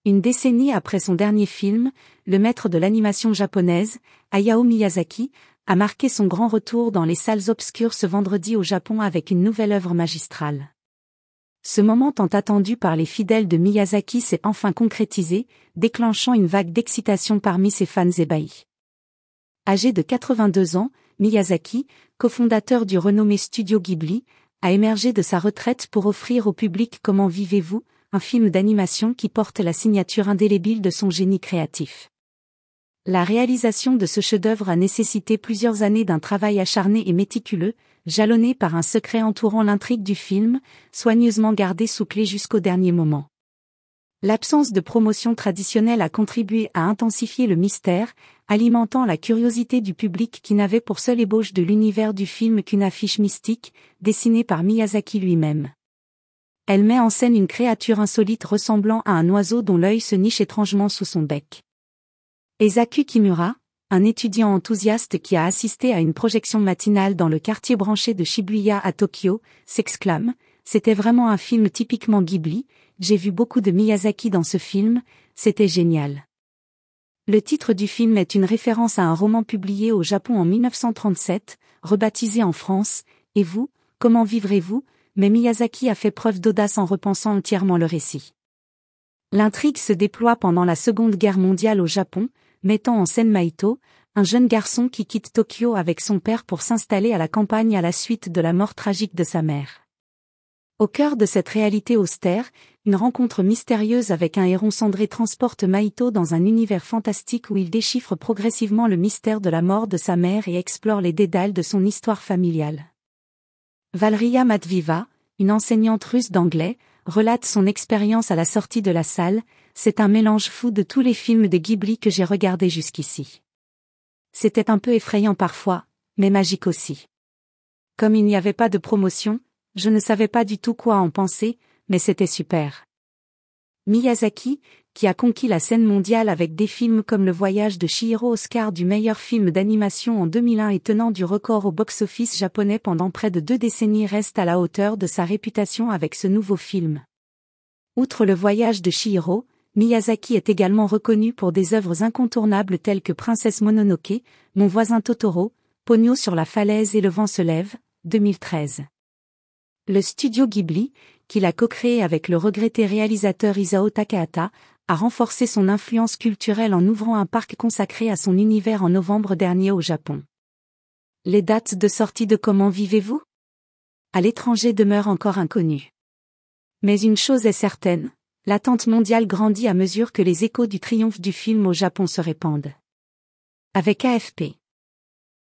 Une décennie après son dernier film, le maître de l'animation japonaise, Hayao Miyazaki, a marqué son grand retour dans les salles obscures ce vendredi au Japon avec une nouvelle œuvre magistrale. Ce moment tant attendu par les fidèles de Miyazaki s'est enfin concrétisé, déclenchant une vague d'excitation parmi ses fans ébahis. Âgé de 82 ans, Miyazaki, cofondateur du renommé studio Ghibli, a émergé de sa retraite pour offrir au public Comment vivez-vous, un film d'animation qui porte la signature indélébile de son génie créatif. La réalisation de ce chef-d'œuvre a nécessité plusieurs années d'un travail acharné et méticuleux, jalonné par un secret entourant l'intrigue du film, soigneusement gardé sous clé jusqu'au dernier moment. L'absence de promotion traditionnelle a contribué à intensifier le mystère, alimentant la curiosité du public qui n'avait pour seule ébauche de l'univers du film qu'une affiche mystique, dessinée par Miyazaki lui-même. Elle met en scène une créature insolite ressemblant à un oiseau dont l'œil se niche étrangement sous son bec. Eisaku Kimura, un étudiant enthousiaste qui a assisté à une projection matinale dans le quartier branché de Shibuya à Tokyo, s'exclame « C'était vraiment un film typiquement Ghibli, j'ai vu beaucoup de Miyazaki dans ce film, c'était génial ». Le titre du film est une référence à un roman publié au Japon en 1937, rebaptisé en France « Et vous, comment vivrez-vous ?» mais Miyazaki a fait preuve d'audace en repensant entièrement le récit. L'intrigue se déploie pendant la Seconde Guerre mondiale au Japon, mettant en scène Maito, un jeune garçon qui quitte Tokyo avec son père pour s'installer à la campagne à la suite de la mort tragique de sa mère. Au cœur de cette réalité austère, une rencontre mystérieuse avec un héron cendré transporte Maito dans un univers fantastique où il déchiffre progressivement le mystère de la mort de sa mère et explore les dédales de son histoire familiale. Valeria Matviva, une enseignante russe d'anglais, relate son expérience à la sortie de la salle. C'est un mélange fou de tous les films de Ghibli que j'ai regardés jusqu'ici. C'était un peu effrayant parfois, mais magique aussi. Comme il n'y avait pas de promotion, je ne savais pas du tout quoi en penser, mais c'était super. Miyazaki, qui a conquis la scène mondiale avec des films comme Le Voyage de Chihiro Oscar du meilleur film d'animation en 2001 et tenant du record au box-office japonais pendant près de 2 décennies, reste à la hauteur de sa réputation avec ce nouveau film. Outre Le Voyage de Chihiro, Miyazaki est également reconnu pour des œuvres incontournables telles que Princesse Mononoke, Mon voisin Totoro, Ponyo sur la falaise et Le vent se lève, 2013. Le studio Ghibli, qu'il a co-créé avec le regretté réalisateur Isao Takahata, a renforcé son influence culturelle en ouvrant un parc consacré à son univers en novembre dernier au Japon. Les dates de sortie de Comment vivez-vous ? À l'étranger demeurent encore inconnues. Mais une chose est certaine, l'attente mondiale grandit à mesure que les échos du triomphe du film au Japon se répandent. Avec AFP.